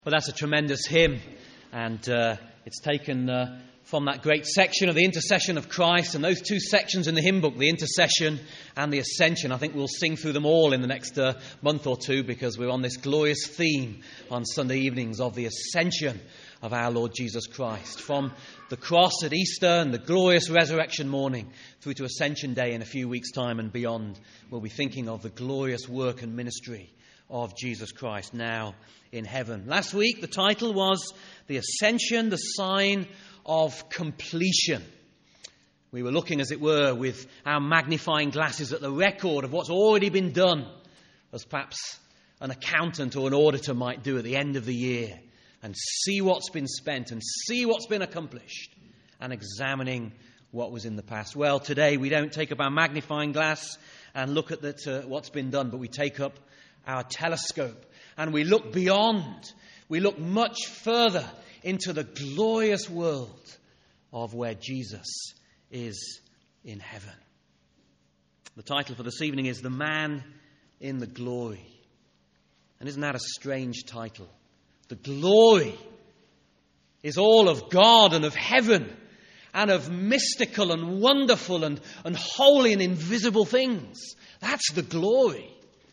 Well, that's a tremendous hymn, and it's taken from that great section of the intercession of Christ, and those two sections in the hymn book, the intercession and the ascension. I think we'll sing through them all in the next month or two, because we're on this glorious theme on Sunday evenings of the ascension of our Lord Jesus Christ. From the cross at Easter and the glorious resurrection morning through to Ascension Day in a few weeks' time and beyond, we'll be thinking of the glorious work and ministry of Jesus Christ now in heaven. Last week, the title was The Ascension, the Sign of Completion. We were looking, as it were, with our magnifying glasses at the record of what's already been done, as perhaps an accountant or an auditor might do at the end of the year, and see what's been spent and see what's been accomplished, and examining what was in the past. Well, today we don't take up our magnifying glass and look at what's been done, but we take up our telescope and we look beyond. We look much further into the glorious world of where Jesus is in heaven. The title for this evening is The Man in the Glory. And isn't that a strange title? The glory is all of God and of heaven and of mystical and wonderful and holy and invisible things. That's the glory.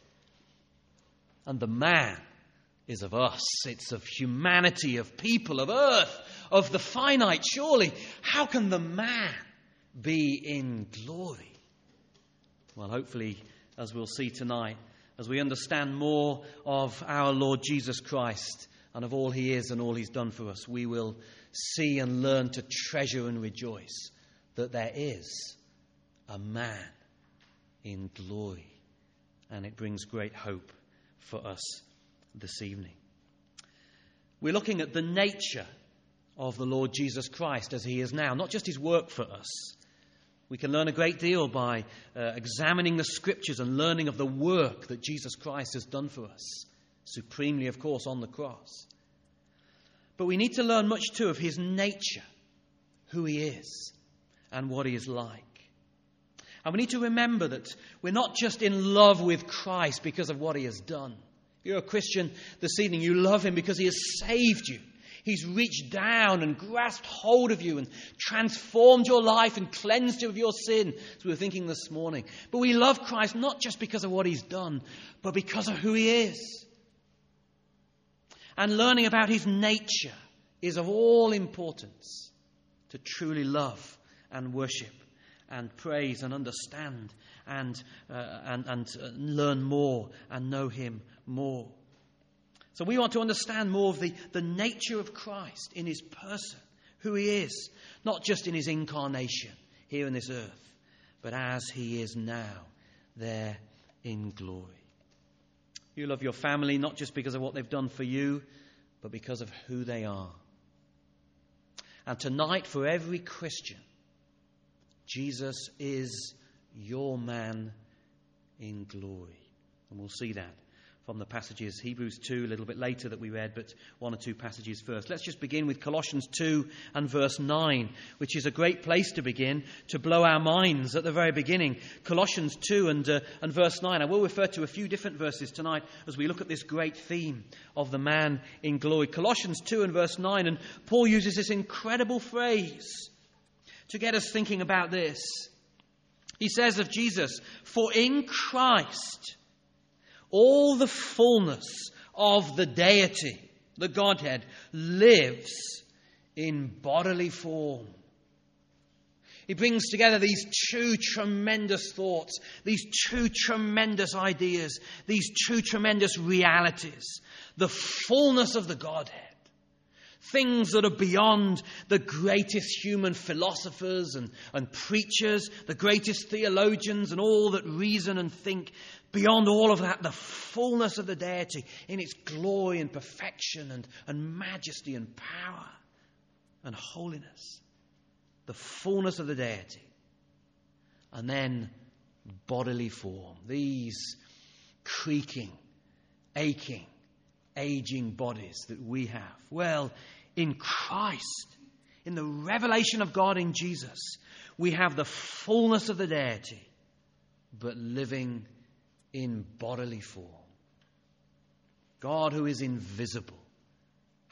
And the man is of us. It's of humanity, of people, of earth, of the finite. Surely, how can the man be in glory? Well, hopefully, as we'll see tonight, as we understand more of our Lord Jesus Christ and of all he is and all he's done for us, we will see and learn to treasure and rejoice that there is a man in glory. And it brings great hope for us this evening. We're looking at the nature of the Lord Jesus Christ as he is now, not just his work for us. We can learn a great deal by examining the Scriptures and learning of the work that Jesus Christ has done for us, supremely, of course, on the cross. But we need to learn much too of his nature, who he is and what he is like. And we need to remember that we're not just in love with Christ because of what he has done. If you're a Christian this evening, you love him because he has saved you. He's reached down and grasped hold of you and transformed your life and cleansed you of your sin, as we were thinking this morning. But we love Christ not just because of what he's done, but because of who he is. And learning about his nature is of all importance to truly love and worship and praise and understand and learn more and know him more. So we want to understand more of the nature of Christ in his person, who he is, not just in his incarnation here in this earth, but as he is now there in glory. You love your family not just because of what they've done for you, but because of who they are. And tonight, for every Christian, Jesus is your man in glory. And we'll see that from the passages, Hebrews 2 a little bit later that we read, but one or two passages first. Let's just begin with Colossians 2 and verse 9, which is a great place to begin, to blow our minds at the very beginning. Colossians 2 and verse 9. I will refer to a few different verses tonight as we look at this great theme of the man in glory. Colossians 2 and verse 9, and Paul uses this incredible phrase to get us thinking about this. He says of Jesus, "For in Christ all the fullness of the deity, the Godhead, lives in bodily form." He brings together these two tremendous thoughts, these two tremendous ideas, these two tremendous realities. The fullness of the Godhead. Things that are beyond the greatest human philosophers and preachers, the greatest theologians and all that reason and think. Beyond all of that, the fullness of the deity in its glory and perfection and majesty and power and holiness. The fullness of the deity. And then bodily form. These creaking, aching, aging bodies that we have. Well, in Christ, in the revelation of God in Jesus, we have the fullness of the deity, but living in bodily form. God who is invisible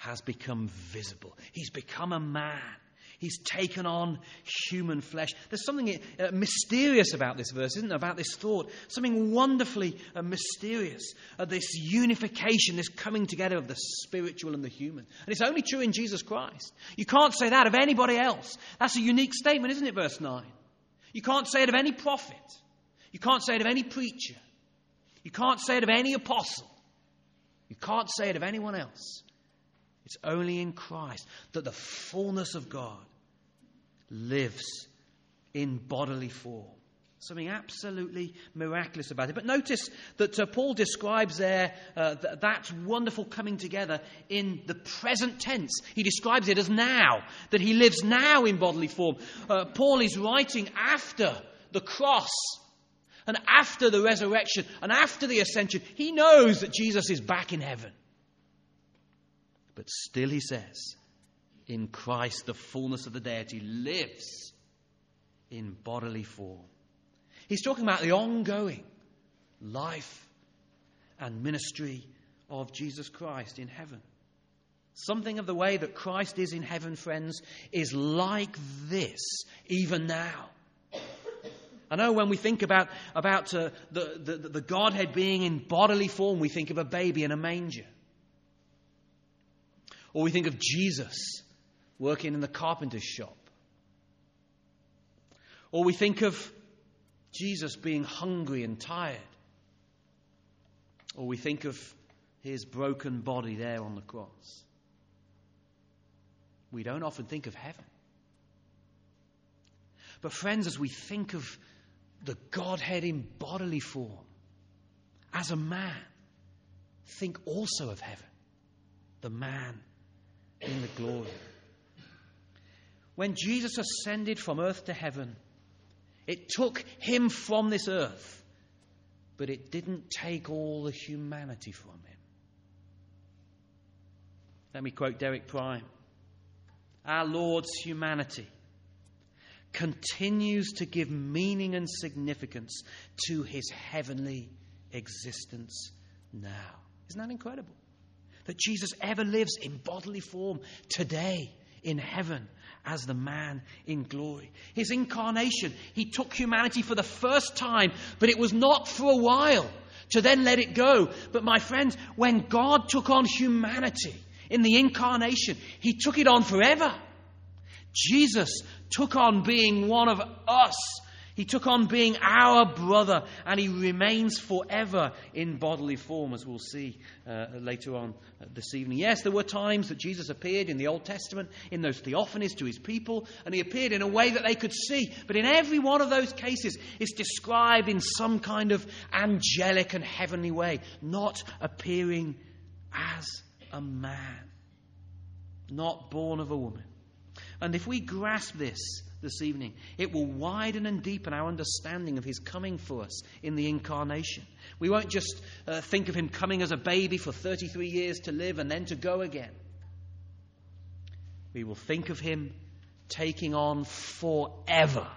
has become visible. He's become a man. He's taken on human flesh. There's something mysterious about this verse, isn't there? About this thought. Something wonderfully mysterious. This unification, this coming together of the spiritual and the human. And it's only true in Jesus Christ. You can't say that of anybody else. That's a unique statement, isn't it? Verse 9. You can't say it of any prophet. You can't say it of any preacher. You can't say it of any apostle. You can't say it of anyone else. It's only in Christ that the fullness of God lives in bodily form. Something absolutely miraculous about it. But notice that Paul describes there that wonderful coming together in the present tense. He describes it as now, that he lives now in bodily form. Paul is writing after the cross and after the resurrection and after the ascension. He knows that Jesus is back in heaven. But still, he says, in Christ, the fullness of the deity lives in bodily form. He's talking about the ongoing life and ministry of Jesus Christ in heaven. Something of the way that Christ is in heaven, friends, is like this even now. I know when we think about the Godhead being in bodily form, we think of a baby in a manger. Or we think of Jesus working in the carpenter's shop. Or we think of Jesus being hungry and tired. Or we think of his broken body there on the cross. We don't often think of heaven. But friends, as we think of the Godhead in bodily form, as a man, think also of heaven, the man in the glory. When Jesus ascended from earth to heaven, it took him from this earth, but it didn't take all the humanity from him. Let me quote Derek Prime. Our Lord's humanity continues to give meaning and significance to his heavenly existence now. Isn't that incredible? That Jesus ever lives in bodily form today in heaven as the man in glory. His incarnation, he took humanity for the first time, but it was not for a while to then let it go. But my friends, when God took on humanity in the incarnation, he took it on forever. Jesus took on being one of us. He took on being our brother, and he remains forever in bodily form, as we'll see later on this evening. Yes, there were times that Jesus appeared in the Old Testament, in those theophanies to his people, and he appeared in a way that they could see. But in every one of those cases, it's described in some kind of angelic and heavenly way, not appearing as a man, not born of a woman. And if we grasp this evening, it will widen and deepen our understanding of his coming for us in the incarnation. We won't just think of him coming as a baby for 33 years to live and then to go again. We will think of him taking on forever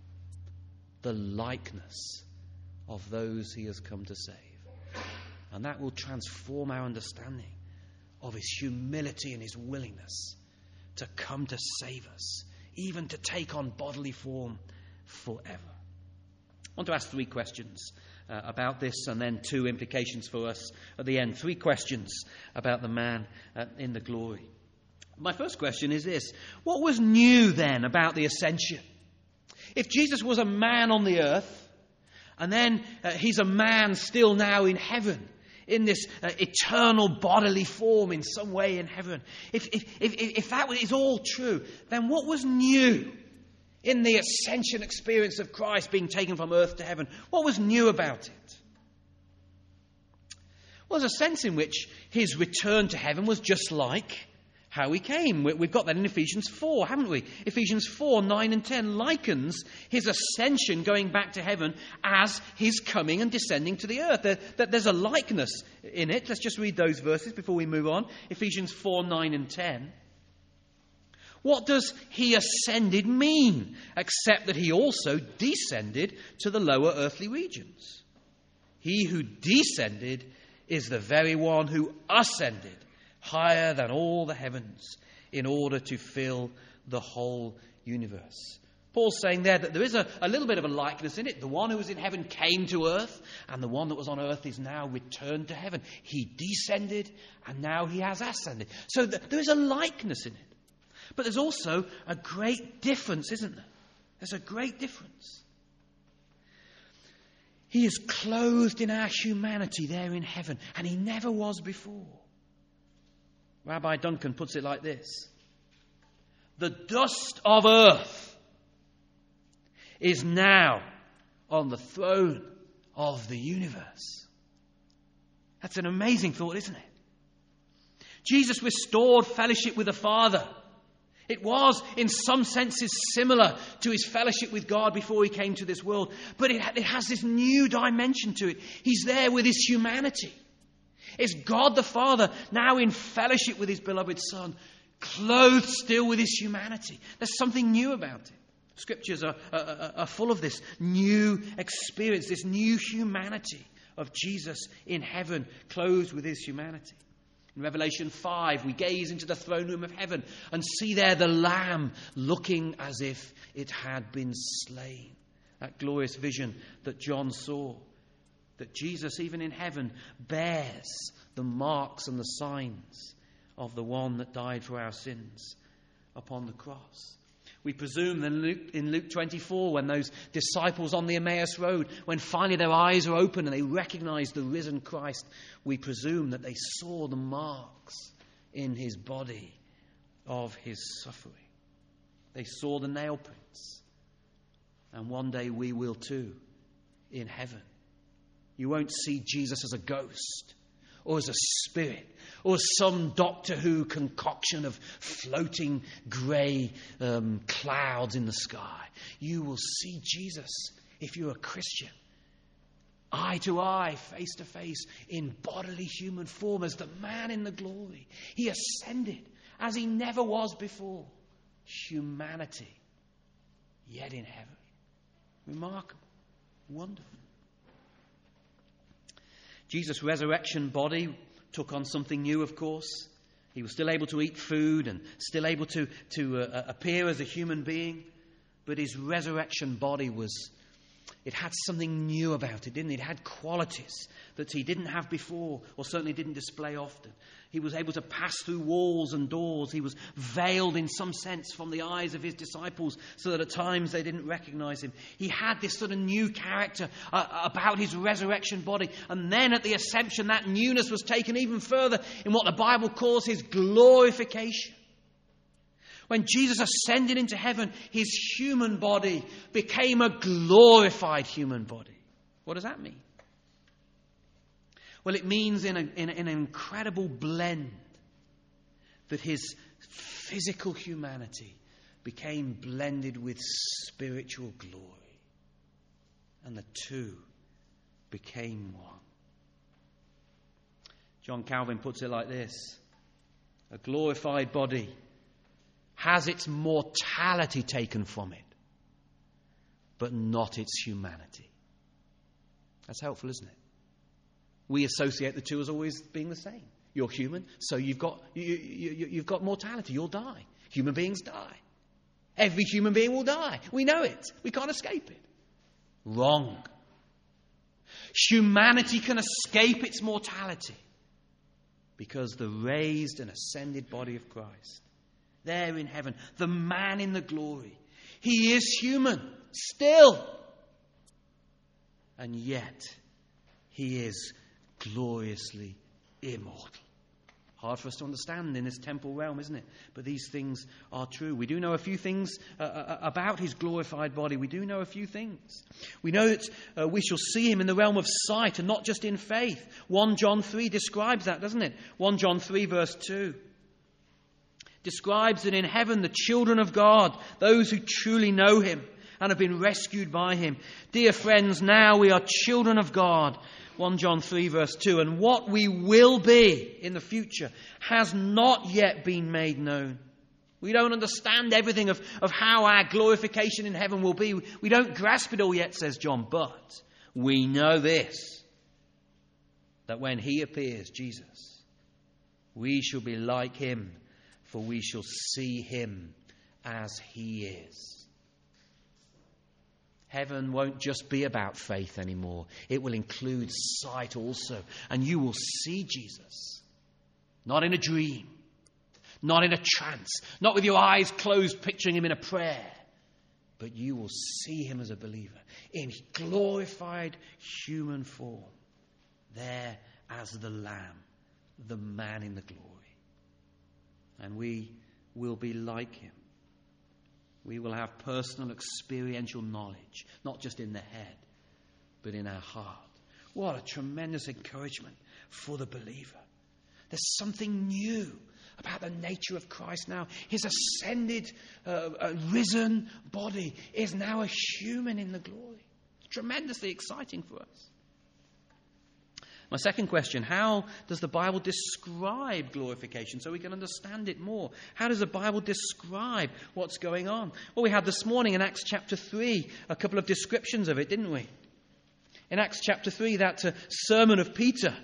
the likeness of those he has come to save. And that will transform our understanding of his humility and his willingness to come to save us, even to take on bodily form forever. I want to ask 3 questions about this, and then 2 implications for us at the end. 3 questions about the man in the glory. My first question is this: what was new then about the ascension? If Jesus was a man on the earth, and then he's a man still now in heaven, in this eternal bodily form in some way in heaven. If that is all true, then what was new in the ascension experience of Christ being taken from earth to heaven? What was new about it? Well, there's a sense in which his return to heaven was just like how he came. We've got that in Ephesians 4, haven't we? Ephesians 4, 9 and 10 likens his ascension going back to heaven as his coming and descending to the earth. There's a likeness in it. Let's just read those verses before we move on. Ephesians 4, 9 and 10. What does he ascended mean, except that he also descended to the lower earthly regions? He who descended is the very one who ascended higher than all the heavens, in order to fill the whole universe. Paul's saying there that there is a little bit of a likeness in it. The one who was in heaven came to earth, and the one that was on earth is now returned to heaven. He descended, and now he has ascended. So there is a likeness in it. But there's also a great difference, isn't there? There's a great difference. He is clothed in our humanity there in heaven, and he never was before. Rabbi Duncan puts it like this: the dust of earth is now on the throne of the universe. That's an amazing thought, isn't it? Jesus restored fellowship with the Father. It was, in some senses, similar to his fellowship with God before he came to this world. But it has this new dimension to it. He's there with his humanity. It's God the Father now in fellowship with his beloved Son, clothed still with his humanity. There's something new about it. Scriptures are full of this new experience, this new humanity of Jesus in heaven, clothed with his humanity. In Revelation 5, we gaze into the throne room of heaven and see there the Lamb looking as if it had been slain. That glorious vision that John saw, that Jesus, even in heaven, bears the marks and the signs of the one that died for our sins upon the cross. We presume that in Luke 24, when those disciples on the Emmaus Road, when finally their eyes are open and they recognize the risen Christ, we presume that they saw the marks in his body of his suffering. They saw the nail prints. And one day we will too, in heaven. You won't see Jesus as a ghost, or as a spirit, or as some Doctor Who concoction of floating grey clouds in the sky. You will see Jesus, if you're a Christian, eye to eye, face to face, in bodily human form as the man in the glory. He ascended as he never was before. Humanity, yet in heaven. Remarkable, wonderful. Jesus' resurrection body took on something new, of course. He was still able to eat food and still able to appear as a human being. But his resurrection body it had something new about it, didn't it? It had qualities that he didn't have before, or certainly didn't display often. He was able to pass through walls and doors. He was veiled in some sense from the eyes of his disciples so that at times they didn't recognize him. He had this sort of new character about his resurrection body. And then at the ascension, that newness was taken even further in what the Bible calls his glorification. When Jesus ascended into heaven, his human body became a glorified human body. What does that mean? Well, it means in an incredible blend that his physical humanity became blended with spiritual glory. And the two became one. John Calvin puts it like this: a glorified body has its mortality taken from it, but not its humanity. That's helpful, isn't it? We associate the two as always being the same. You're human, so you've got mortality. You'll die. Human beings die. Every human being will die. We know it. We can't escape it. Wrong. Humanity can escape its mortality because the raised and ascended body of Christ, there in heaven, the man in the glory, he is human still. And yet, he is gloriously immortal. Hard for us to understand in this temporal realm, isn't it? But these things are true. We do know a few things about his glorified body. We do know a few things. We know that we shall see him in the realm of sight and not just in faith. 1 John 3 describes that, doesn't it? 1 John 3 verse 2 describes that in heaven the children of God, those who truly know him and have been rescued by him. Dear friends, now we are children of God. 1 John 3 verse 2. And what we will be in the future has not yet been made known. We don't understand everything of how our glorification in heaven will be. We don't grasp it all yet, says John. But we know this, that when he appears, Jesus, We shall be like him, for we shall see him as he is. Heaven won't just be about faith anymore. It will include sight also. And you will see Jesus. Not in a dream. Not in a trance. Not with your eyes closed picturing him in a prayer. But you will see him as a believer. In glorified human form. There as the Lamb. The man in the glory. And we will be like him. We will have personal experiential knowledge, not just in the head, but in our heart. What a tremendous encouragement for the believer. There's something new about the nature of Christ now. His ascended, risen body is now a human in the glory. It's tremendously exciting for us. My second question, how does the Bible describe glorification so we can understand it more? How does the Bible describe what's going on? Well, we had this morning in Acts chapter 3 a couple of descriptions of it, didn't we? In Acts chapter 3, that sermon of Peter,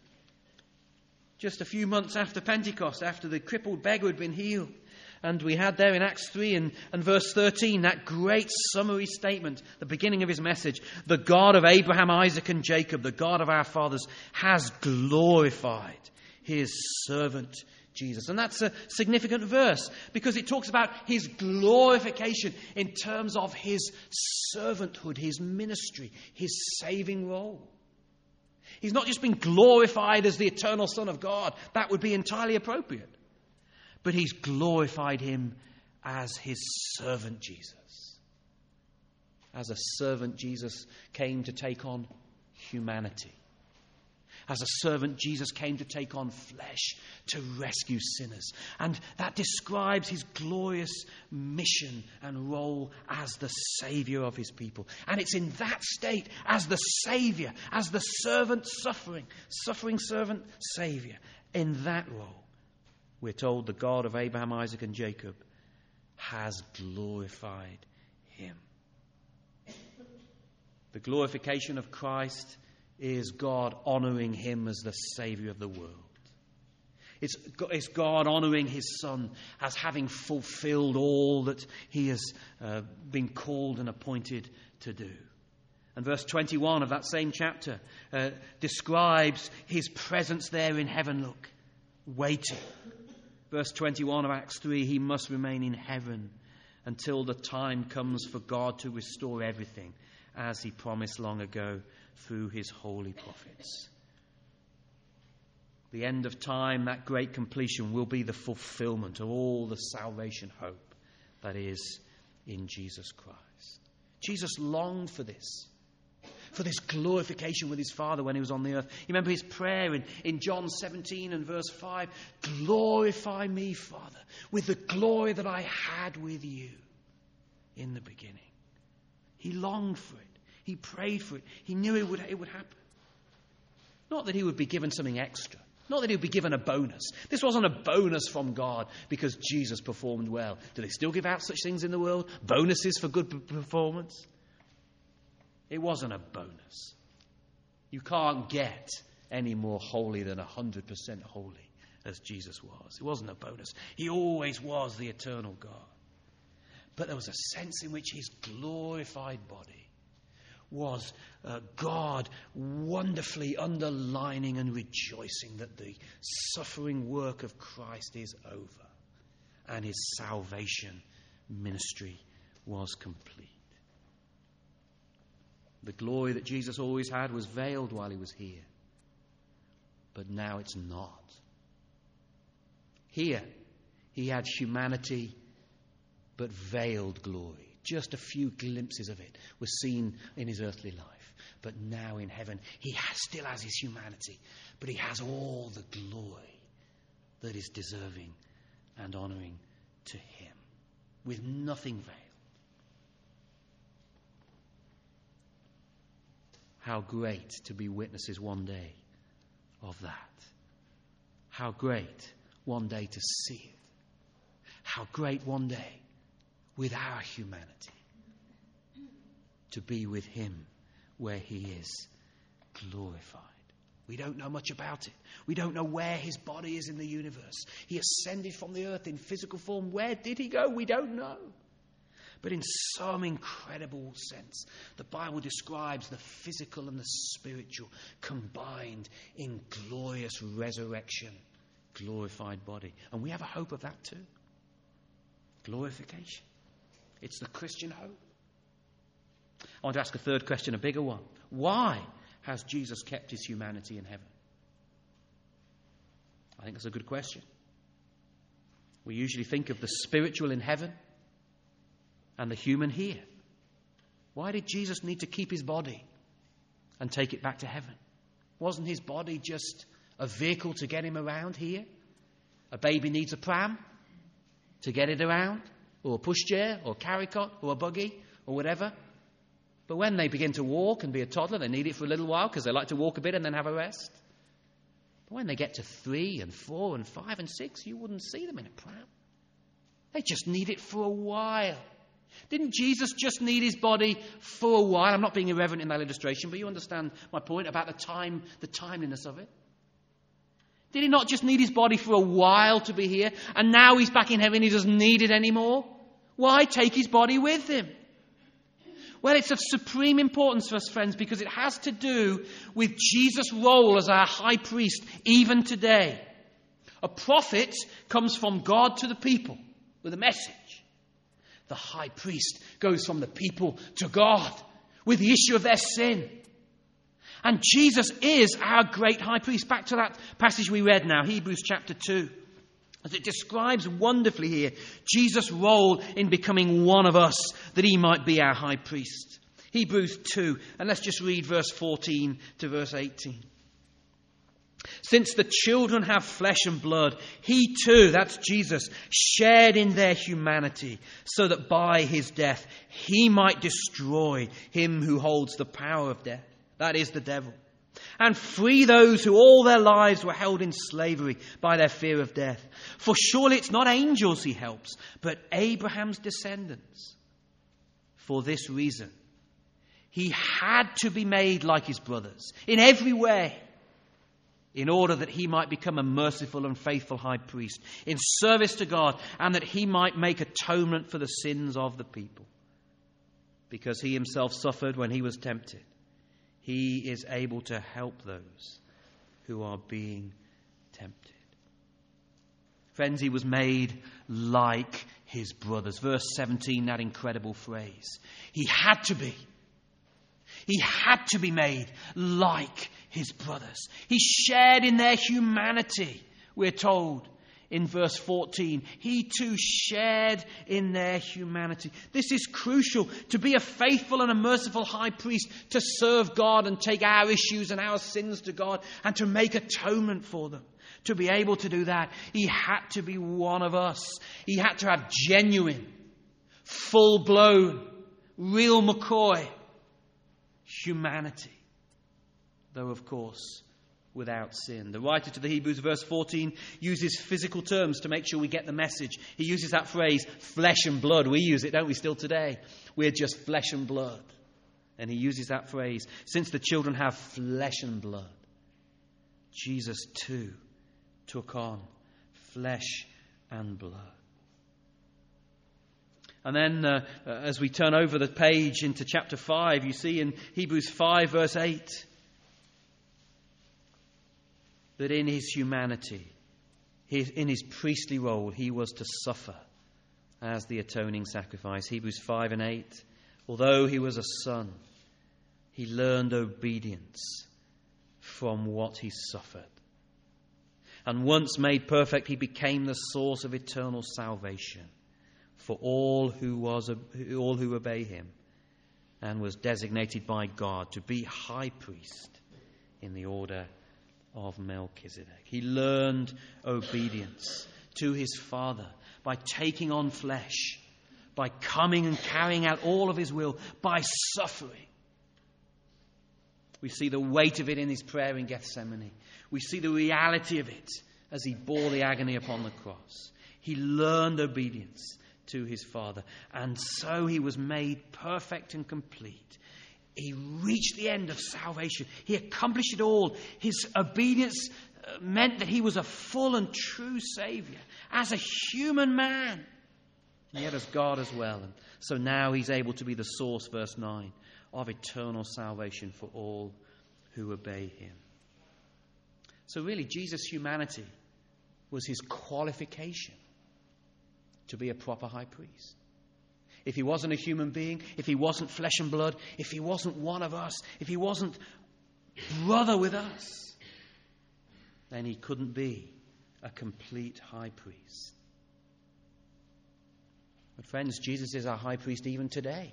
just a few months after Pentecost, after the crippled beggar had been healed. And we had there in Acts 3 and verse 13 that great summary statement, the beginning of his message. The God of Abraham, Isaac and Jacob, the God of our fathers, has glorified his servant Jesus. And that's a significant verse because it talks about his glorification in terms of his servanthood, his ministry, his saving role. He's not just been glorified as the eternal Son of God. That would be entirely appropriate. But he's glorified him as his servant Jesus. As a servant, Jesus came to take on humanity. As a servant, Jesus came to take on flesh to rescue sinners. And that describes his glorious mission and role as the Saviour of his people. And it's in that state, as the Saviour, as the servant suffering servant Saviour, in that role, we're told the God of Abraham, Isaac and Jacob has glorified him. The glorification of Christ is God honouring him as the Saviour of the world. It's God honouring his Son as having fulfilled all that he has been called and appointed to do. And verse 21 of that same chapter describes his presence there in heaven, look, waiting. Verse 21 of Acts 3, he must remain in heaven until the time comes for God to restore everything, as he promised long ago through his holy prophets. The end of time, that great completion, will be the fulfillment of all the salvation hope that is in Jesus Christ. Jesus longed for this glorification with his Father when he was on the earth. You remember his prayer in John 17 and verse 5, glorify me, Father, with the glory that I had with you in the beginning. He longed for it. He prayed for it. He knew it would happen. Not that he would be given something extra. Not that he would be given a bonus. This wasn't a bonus from God because Jesus performed well. Do they still give out such things in the world? Bonuses for good performance? It wasn't a bonus. You can't get any more holy than 100% holy as Jesus was. It wasn't a bonus. He always was the eternal God. But there was a sense in which his glorified body was God wonderfully underlining and rejoicing that the suffering work of Christ is over and his salvation ministry was complete. The glory that Jesus always had was veiled while he was here. But now it's not. Here, he had humanity, but veiled glory. Just a few glimpses of it were seen in his earthly life. But now in heaven, he still has his humanity, but he has all the glory that is deserving and honouring to him, with nothing veiled. How great to be witnesses one day of that. How great one day to see it. How great one day with our humanity to be with him where he is glorified. We don't know much about it. We don't know where his body is in the universe. He ascended from the earth in physical form. Where did he go? We don't know. But in some incredible sense, the Bible describes the physical and the spiritual combined in glorious resurrection, glorified body. And we have a hope of that too. Glorification. It's the Christian hope. I want to ask a third question, a bigger one. Why has Jesus kept his humanity in heaven? I think that's a good question. We usually think of the spiritual in heaven and the human here. Why did Jesus need to keep his body and take it back to heaven? Wasn't his body just a vehicle to get him around here? A baby needs a pram to get it around, or a pushchair, or a carry cot, or a buggy, or whatever. But when they begin to walk and be a toddler, they need it for a little while because they like to walk a bit and then have a rest. But when they get to 3 and 4 and 5 and 6, you wouldn't see them in a pram. They just need it for a while. Didn't Jesus just need his body for a while? I'm not being irreverent in that illustration, but you understand my point about the timeliness of it. Did he not just need his body for a while to be here? And now he's back in heaven, he doesn't need it anymore? Why take his body with him? Well, it's of supreme importance for us, friends, because it has to do with Jesus' role as our high priest, even today. A prophet comes from God to the people with a message. The high priest goes from the people to God with the issue of their sin. And Jesus is our great high priest. Back to that passage we read now, Hebrews chapter 2. As it describes wonderfully here Jesus' role in becoming one of us, that he might be our high priest. Hebrews 2, and let's just read verse 14 to verse 18. Since the children have flesh and blood, he too, that's Jesus, shared in their humanity, so that by his death he might destroy him who holds the power of death, that is the devil, and free those who all their lives were held in slavery by their fear of death. For surely it's not angels he helps, but Abraham's descendants. For this reason, he had to be made like his brothers in every way, in order that he might become a merciful and faithful high priest in service to God, and that he might make atonement for the sins of the people. Because he himself suffered when he was tempted, he is able to help those who are being tempted. Friends, he was made like his brothers. Verse 17, that incredible phrase. He had to be. He had to be made like his brothers. He shared in their humanity, we're told in verse 14. He too shared in their humanity. This is crucial, to be a faithful and a merciful high priest, to serve God and take our issues and our sins to God and to make atonement for them. To be able to do that, he had to be one of us. He had to have genuine, full-blown, real McCoy humanity, though of course without sin. The writer to the Hebrews, verse 14, uses physical terms to make sure we get the message. He uses that phrase, flesh and blood. We use it, don't we, still today? We're just flesh and blood. And he uses that phrase, since the children have flesh and blood, Jesus too took on flesh and blood. And then as we turn over the page into chapter 5, you see in Hebrews 5 verse 8 that in his humanity, in his priestly role, he was to suffer as the atoning sacrifice. Hebrews 5 and 8, although he was a son, he learned obedience from what he suffered. And once made perfect, he became the source of eternal salvation for all who obey him, and was designated by God to be high priest in the order of Melchizedek. He learned obedience to his Father by taking on flesh, by coming and carrying out all of his will, by suffering. We see the weight of it in his prayer in Gethsemane. We see the reality of it as he bore the agony upon the cross. He learned obedience to his Father, and so he was made perfect and complete He reached the end of salvation. He accomplished it all. His obedience meant that he was a full and true Saviour as a human man, and yet as God as well. And so now he's able to be the source, verse 9, of eternal salvation for all who obey him. So really, Jesus' humanity was his qualification to be a proper high priest. If he wasn't a human being, if he wasn't flesh and blood, if he wasn't one of us, if he wasn't brother with us, then he couldn't be a complete high priest. But friends, Jesus is our high priest even today.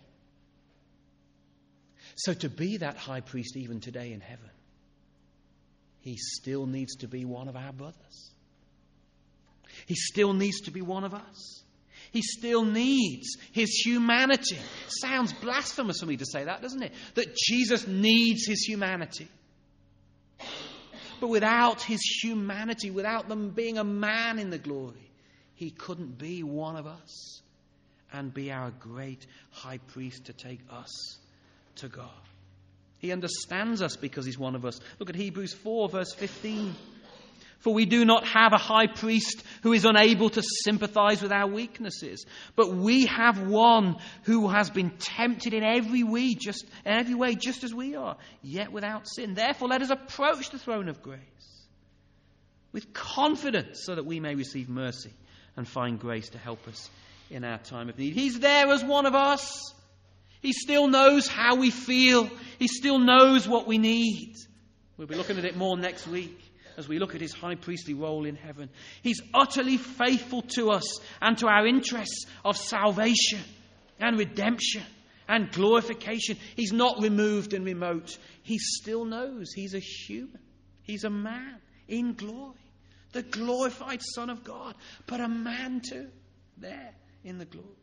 So to be that high priest even today in heaven, he still needs to be one of our brothers. He still needs to be one of us. He still needs his humanity. Sounds blasphemous for me to say that, doesn't it? That Jesus needs his humanity. But without his humanity, without them being a man in the glory, he couldn't be one of us and be our great high priest to take us to God. He understands us because he's one of us. Look at Hebrews 4, verse 15. For we do not have a high priest who is unable to sympathize with our weaknesses, but we have one who has been tempted in every way, just as we are, yet without sin. Therefore, let us approach the throne of grace with confidence so that we may receive mercy and find grace to help us in our time of need. He's there as one of us. He still knows how we feel. He still knows what we need. We'll be looking at it more next week as we look at his high priestly role in heaven. He's utterly faithful to us and to our interests of salvation and redemption and glorification. He's not removed and remote. He still knows he's a human. He's a man in glory. The glorified Son of God, but a man too, there in the glory.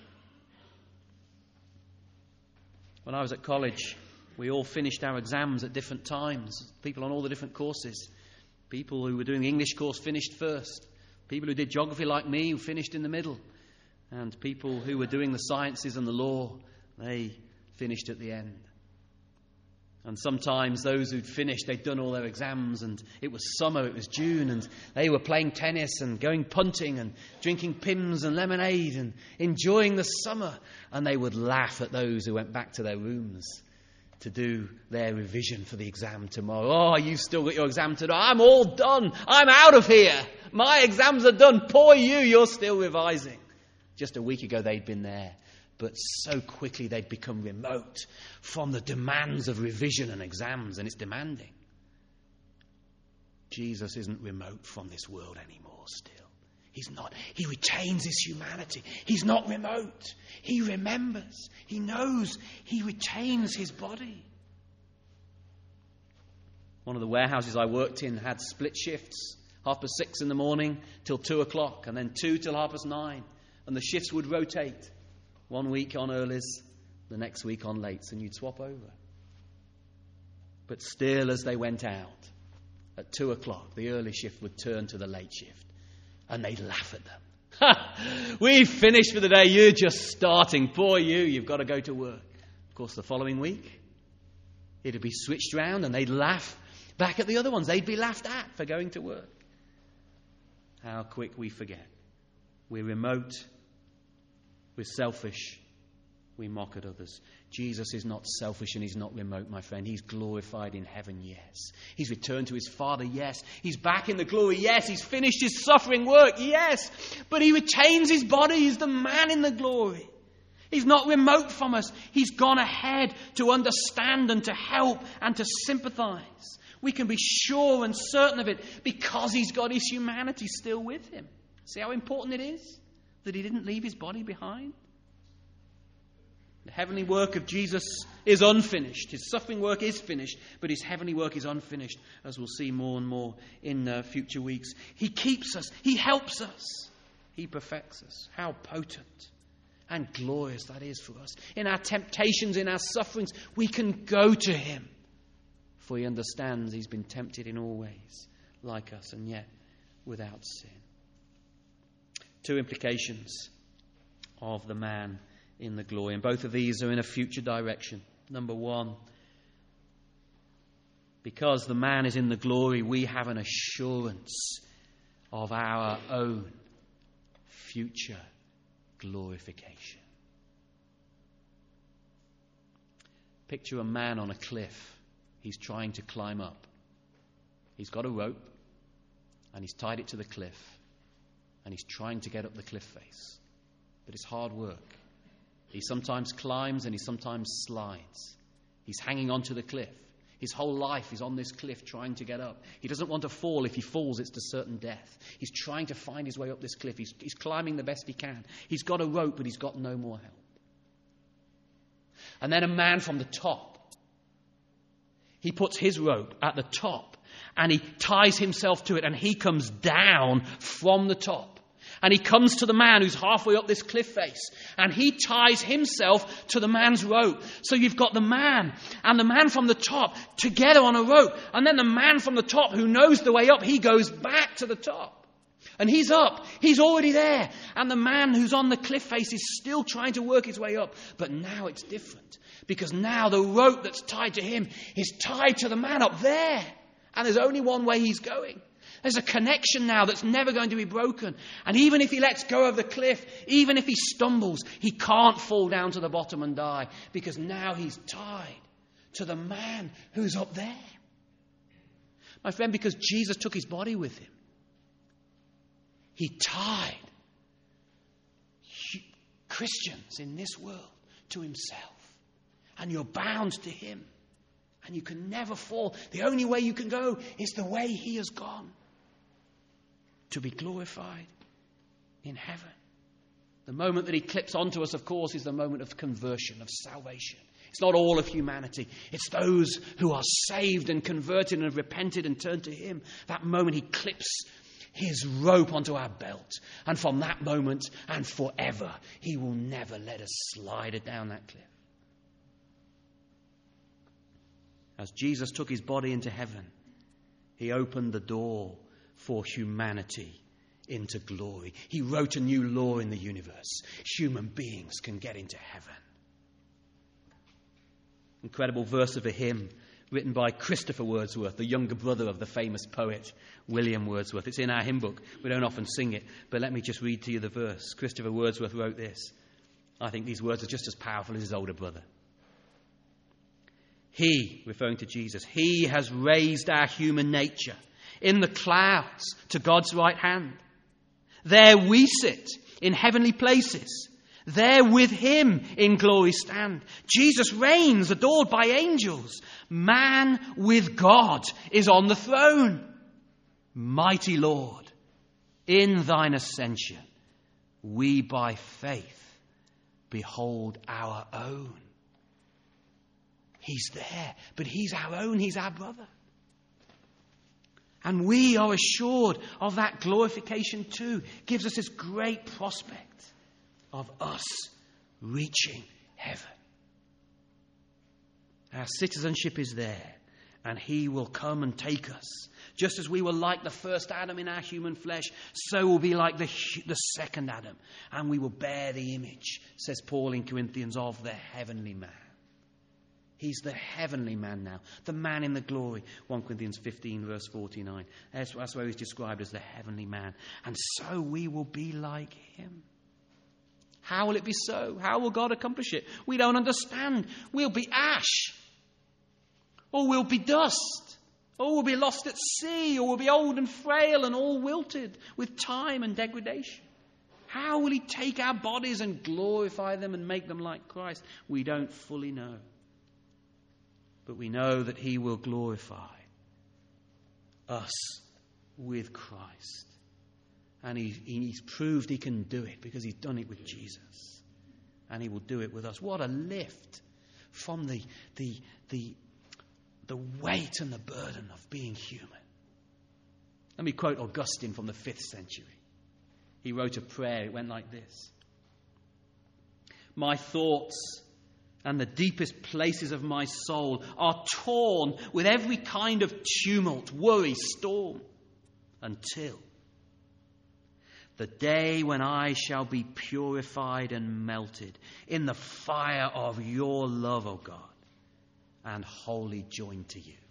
When I was at college, we all finished our exams at different times. People on all the different courses. People who were doing the English course finished first. People who did geography like me, who finished in the middle. And people who were doing the sciences and the law, they finished at the end. And sometimes those who'd finished, they'd done all their exams, and it was summer, it was June, and they were playing tennis and going punting and drinking Pimm's and lemonade and enjoying the summer. And they would laugh at those who went back to their rooms to do their revision for the exam tomorrow. Oh, you've still got your exam today. I'm all done. I'm out of here. My exams are done. Poor you, you're still revising. Just a week ago they'd been there. But so quickly they'd become remote from the demands of revision and exams, and it's demanding. Jesus isn't remote from this world anymore still. He's not. He retains his humanity. He's not remote. He remembers. He knows. He retains his body. One of the warehouses I worked in had split shifts. 6:30 in the morning till 2:00, and then 2 till 9:30. And the shifts would rotate. 1 week on earlies, the next week on lates, and you'd swap over. But still, as they went out, at 2:00, the early shift would turn to the late shift. And they'd laugh at them. Ha! We've finished for the day. You're just starting. Poor you. You've got to go to work. Of course, the following week, it'd be switched round and they'd laugh back at the other ones. They'd be laughed at for going to work. How quick we forget. We're remote. We're selfish. We mock at others. Jesus is not selfish and he's not remote, my friend. He's glorified in heaven, yes. He's returned to his Father, yes. He's back in the glory, yes. He's finished his suffering work, yes. But he retains his body. He's the man in the glory. He's not remote from us. He's gone ahead to understand and to help and to sympathize. We can be sure and certain of it because he's got his humanity still with him. See how important it is that he didn't leave his body behind? The heavenly work of Jesus is unfinished. His suffering work is finished, but his heavenly work is unfinished, as we'll see more and more in future weeks. He keeps us. He helps us. He perfects us. How potent and glorious that is for us. In our temptations, in our sufferings, we can go to him, for he understands he's been tempted in all ways, like us, and yet without sin. 2 implications of the man in the glory, and both of these are in a future direction. Number one, because the man is in the glory, we have an assurance of our own future glorification. Picture a man on a cliff. He's trying to climb up. He's got a rope and he's tied it to the cliff and he's trying to get up the cliff face. But it's hard work. He sometimes climbs and he sometimes slides. He's hanging onto the cliff. His whole life is on this cliff trying to get up. He doesn't want to fall. If he falls, it's to certain death. He's trying to find his way up this cliff. He's climbing the best he can. He's got a rope, but he's got no more help. And then a man from the top. He puts his rope at the top and he ties himself to it and he comes down from the top. And he comes to the man who's halfway up this cliff face and he ties himself to the man's rope. So you've got the man and the man from the top together on a rope. And then the man from the top who knows the way up, he goes back to the top. And he's up. He's already there. And the man who's on the cliff face is still trying to work his way up. But now it's different. Because now the rope that's tied to him is tied to the man up there. And there's only one way he's going. There's a connection now that's never going to be broken. And even if he lets go of the cliff, even if he stumbles, he can't fall down to the bottom and die. Because now he's tied to the man who's up there. My friend, because Jesus took his body with him. He tied Christians in this world to himself. And you're bound to him. And you can never fall. The only way you can go is the way he has gone. To be glorified in heaven. The moment that he clips onto us, of course, is the moment of conversion, of salvation. It's not all of humanity. It's those who are saved and converted and have repented and turned to him. That moment he clips his rope onto our belt. And from that moment and forever, he will never let us slide it down that cliff. As Jesus took his body into heaven, he opened the door for humanity into glory. He wrote a new law in the universe. Human beings can get into heaven. Incredible verse of a hymn written by Christopher Wordsworth, the younger brother of the famous poet William Wordsworth. It's in our hymn book. We don't often sing it, but let me just read to you the verse. Christopher Wordsworth wrote this. I think these words are just as powerful as his older brother. He, referring to Jesus, he has raised our human nature in the clouds to God's right hand. There we sit in heavenly places. There with him in glory stand. Jesus reigns, adored by angels. Man with God is on the throne. Mighty Lord, in thine ascension, we by faith behold our own. He's there, but he's our own, he's our brother. And we are assured of that glorification too. Gives us this great prospect of us reaching heaven. Our citizenship is there, and he will come and take us. Just as we were like the first Adam in our human flesh, so we'll be like the second Adam. And we will bear the image, says Paul in Corinthians, of the heavenly man. He's the heavenly man now, the man in the glory. 1 Corinthians 15 verse 49. That's where he's described as the heavenly man. And so we will be like him. How will it be so? How will God accomplish it? We don't understand. We'll be ash. Or we'll be dust. Or we'll be lost at sea. Or we'll be old and frail and all wilted with time and degradation. How will he take our bodies and glorify them and make them like Christ? We don't fully know. But we know that he will glorify us with Christ. And he's proved he can do it because he's done it with Jesus. And he will do it with us. What a lift from the weight and the burden of being human. Let me quote Augustine from the 5th century. He wrote a prayer. It went like this. My thoughts and the deepest places of my soul are torn with every kind of tumult, worry, storm, until the day when I shall be purified and melted in the fire of your love, O God, and wholly joined to you.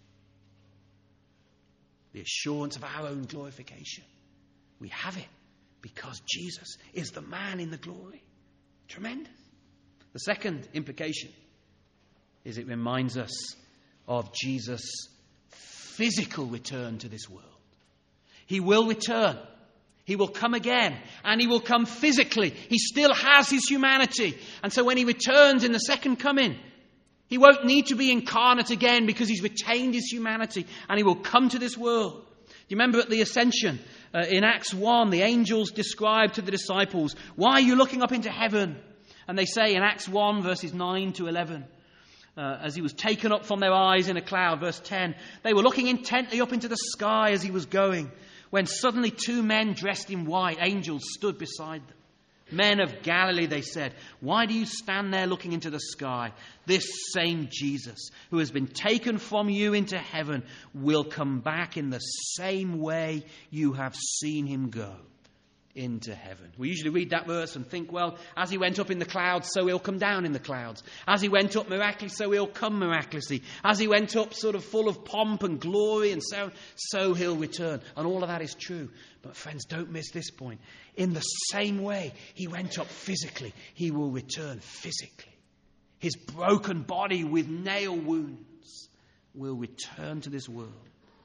The assurance of our own glorification. We have it because Jesus is the man in the glory. Tremendous. The second implication is it reminds us of Jesus' physical return to this world. He will return. He will come again, and he will come physically. He still has his humanity. And so when he returns in the second coming, he won't need to be incarnate again because he's retained his humanity, and he will come to this world. You remember at the ascension in Acts 1, the angels describe to the disciples, "Why are you looking up into heaven?" And they say in Acts 1, verses 9 to 11, as he was taken up from their eyes in a cloud, verse 10, they were looking intently up into the sky as he was going, when suddenly 2 men dressed in white, angels, stood beside them. "Men of Galilee," they said, "why do you stand there looking into the sky? This same Jesus, who has been taken from you into heaven, will come back in the same way you have seen him go into heaven." We usually read that verse and think, well, as he went up in the clouds, so he'll come down in the clouds. As he went up miraculously, so he'll come miraculously. As he went up sort of full of pomp and glory and so he'll return. And all of that is true. But friends, don't miss this point. In the same way he went up physically, he will return physically. His broken body with nail wounds will return to this world.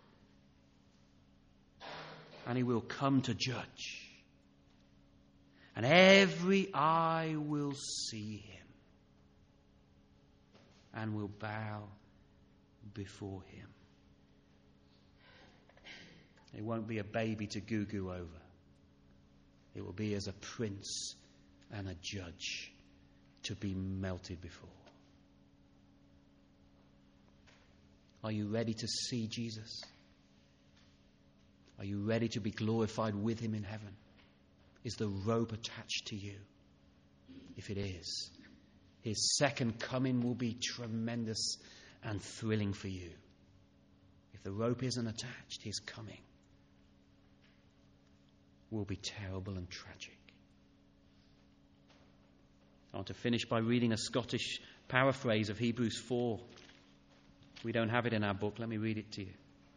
And he will come to judge. And every eye will see him and will bow before him. It won't be a baby to goo-goo over. It will be as a prince and a judge to be melted before. Are you ready to see Jesus? Are you ready to be glorified with him in heaven? Is the rope attached to you? If it is, his second coming will be tremendous and thrilling for you. If the rope isn't attached, his coming will be terrible and tragic. I want to finish by reading a Scottish paraphrase of Hebrews 4. We don't have it in our book. Let me read it to you.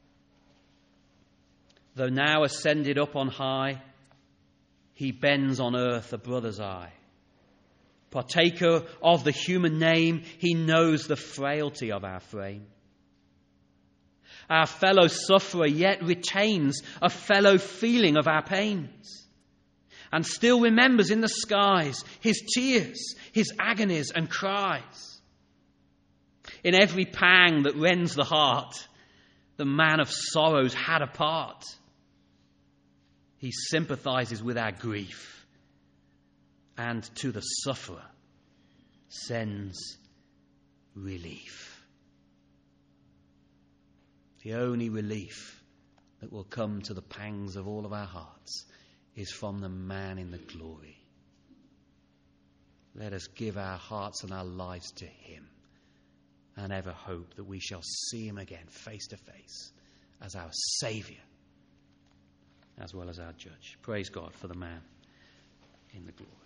"Though now ascended up on high, he bends on earth a brother's eye. Partaker of the human name, he knows the frailty of our frame. Our fellow sufferer yet retains a fellow feeling of our pains, and still remembers in the skies his tears, his agonies and cries. In every pang that rends the heart, the man of sorrows had a part. He sympathizes with our grief, and to the sufferer sends relief. The only relief that will come to the pangs of all of our hearts is from the man in the glory. Let us give our hearts and our lives to him, and ever hope that we shall see him again face to face as our Saviour, as well as our judge. Praise God for the man in the glory.